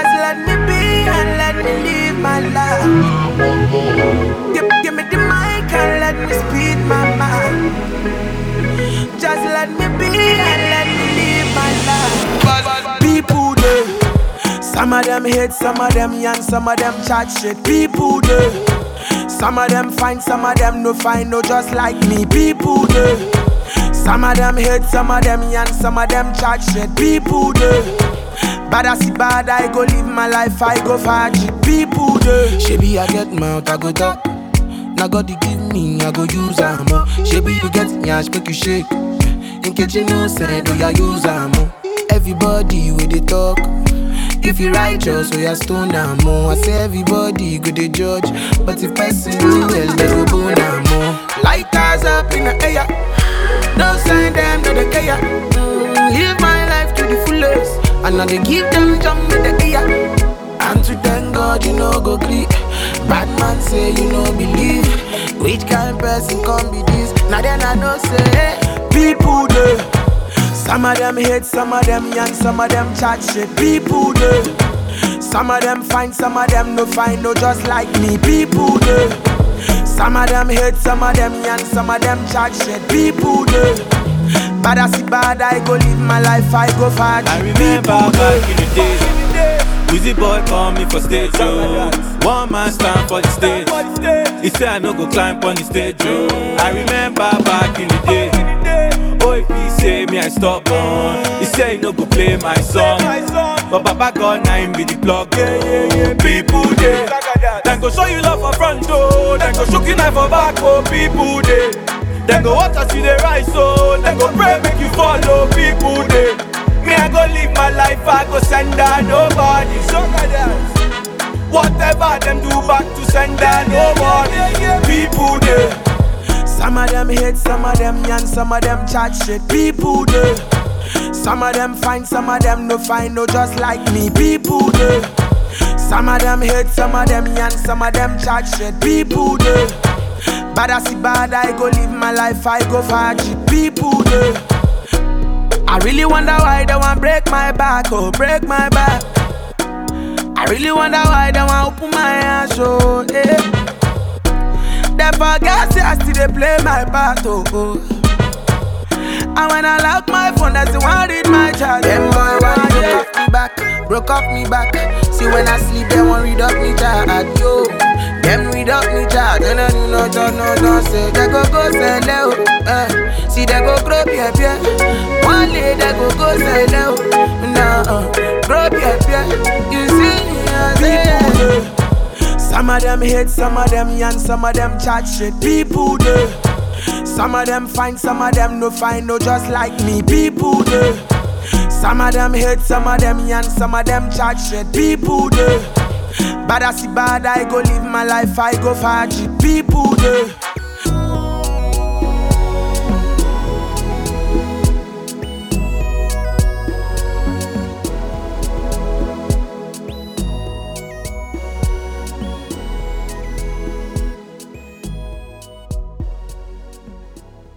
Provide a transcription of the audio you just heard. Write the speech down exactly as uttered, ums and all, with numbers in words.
Just let me be and let me live my life. Give, give me the mic and let me speed my mind. Just let me be and let me live my life. People do. Some of them hate, some of them young, some of them chat shit. People do. Some of them fine, some of them no fine, no just like me. People do. Some of them hate, some of them young, some of them chat shit. People do. Bad I see bad, I go live my life, I go far cheap. People do. Shebi I get mouth, I go talk. Now God you give me, I go use am. Shebi you get nyash, make you shake. In case you know, say do ya use am. Everybody with the talk. If you righteous, so you stone am more. I say everybody go to judge, but if person do well, they go bone am more. Lighters up in the air, don't sign them to the care. Mm, live my life to the fullest, and now they give them jump in the air. And to thank God you know go creep. Bad man say you know believe. Which kind of person can be this? Now then I know say people do. Some of them hate, some of them young, some of them chat shit. People do. Some of them fine, some of them no fine, no just like me. People do. Some of them hate, some of them young, some of them chat shit. People do. Bad I see bad, I go live my life, I go far. I remember back in the days, Wizzy boy call me for stage, oh. One man stand for the stage. He said I no go climb on the stage, oh. I remember back in the day. Oh, he say me I stop on. He say he no go play my song. But Baba God now him be the plug. Yeah, yeah, yeah. People dey. Then go show you love for front door. Then go shook you knife for back, oh. People dey. Then go watch us you dey rise, so then go pray make you follow. People dey. Me I go live my life, I go send down nobody. Whatever them do back to send down nobody. People dey. Some of them hate, some of them young, some of them chat shit. People do. Some of them fine, some of them no fine, no just like me. People do. Some of them hate, some of them young, some of them chat shit. People do. Bad I see bad, I go live my life, I go far cheap. People do. I really wonder why they want break my back, oh break my back. I really wonder why they want open my ass, oh yeah. They forget say I still they play my part, oh, oh. And when I lock my phone, that's the one read my chat. Them boy want broke off me back, broke off me back. See when I sleep, they want read up me chat, yo. Them read up me chat, no no no no no no say they go go sell out, uh. See they go grow yeah yeah. One day they go go sell out, no, uh. Grow yeah yeah. You see me, I say. Some of them hate, some of them young, some of them chat shit. People do. Some of them fine, some of them no fine, no just like me. People do. Some of them hate, some of them young, some of them chat shit. People do. Bad I see bad, I go live my life, I go far cheap. People do.